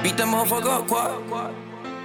Beat that motherfucker up, quad.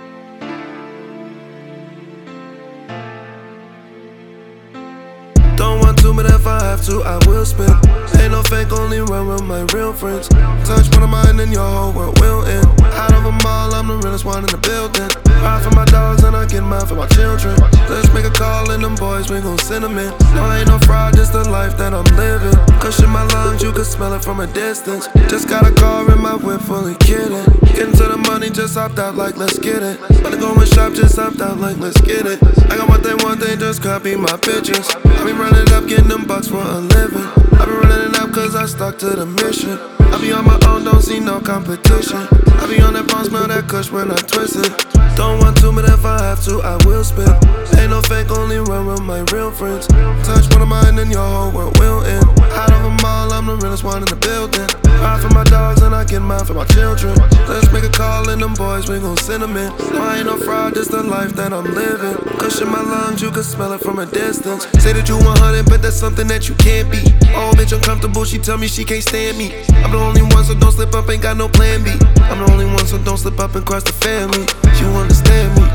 Don't want to, but if I have to, I will spin. Ain't no fake, only run with my real friends. Touch one of mine and your whole world will end. Out of them all, I'm the realest one in the building. Ride for my dogs and I get mine for my children. Let's make a call and them boys, we gon' send them in. No, I ain't no fraud, this the life that I'm living. Cushion my lungs, you can smell it from a distance. Just got a car in my whip, fully kidding. Getting to the money, just hopped out like let's get it. About to go and shop, just hopped out like let's get it. I got one thing, just copy my pictures. I be running up, getting them bucks for a living. I be running it up cause I stuck to the mission. I be on my own, don't see no competition. I be on that phone, smell that kush when I twist it. Don't want to, but if I have to, I will spit. Ain't no fake, only run with my real friends. Touch one of mine and your whole world will end. Out of them all, I'm the realest one in the building. Ride for my dogs and I get mine for my children. Let's make a call and them boys, we gon' send them in. No, I ain't no fraud, this the life that I'm living. Cushion my lungs, you can smell it from a distance. Say that you 100, but that's something that you can't be. Oh, bitch, uncomfortable, she tell me she can't stand me. I'm the only one, so don't slip up, ain't got no plan B. I'm the only one, so don't slip up and cross the family. You understand me.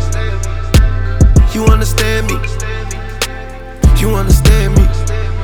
You understand me. You understand me.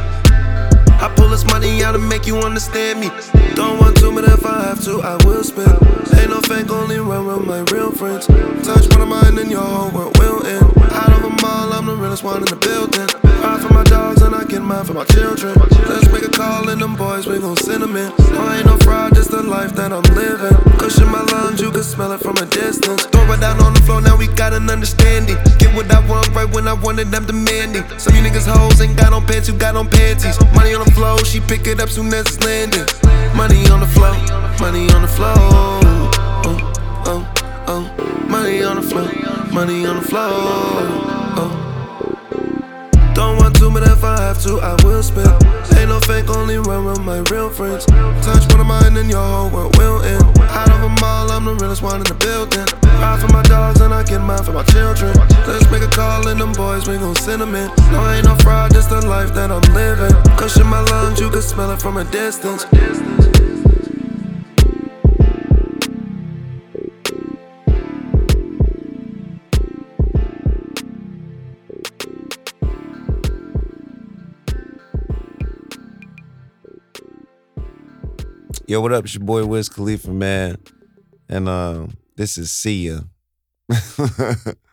I pull this money out to make you understand me. Don't want to, but if I have to, I will spend. Ain't no fake, only run with my real friends. Touch one of mine and your whole world will end. Out of them all, I'm the realest one in the building. Ride for my dogs and I get mine for my children. Let's make a call and them boys, we gon' send them in. No, I ain't no fraud, this the life that I'm living. Cushion my lungs, you can smell it from a distance. Throw it down on the floor, now we got an understanding. Get what I want right when I wanted, I'm demanding. Some you niggas hoes ain't got on pants, you got on panties. Money on the flow, she pick it up soon as it's landing. Money on the flow, money on the flow. Oh, oh, oh. Money on the flow, money on the flow. Oh. Don't want to, but if I have to, I will spend. Ain't no fake, only run with my real friends. Touch one of mine and your whole world will end. Out of them all, I'm the realest one in the building. Ride for my dogs and I get mine for my children. Let's make a call and them boys, we gon' send them in. No, I ain't no fraud, this the life that I'm living. Cushion my lungs, you can smell it from a distance. Yo, what up? It's your boy Wiz Khalifa, man. And this is See Ya.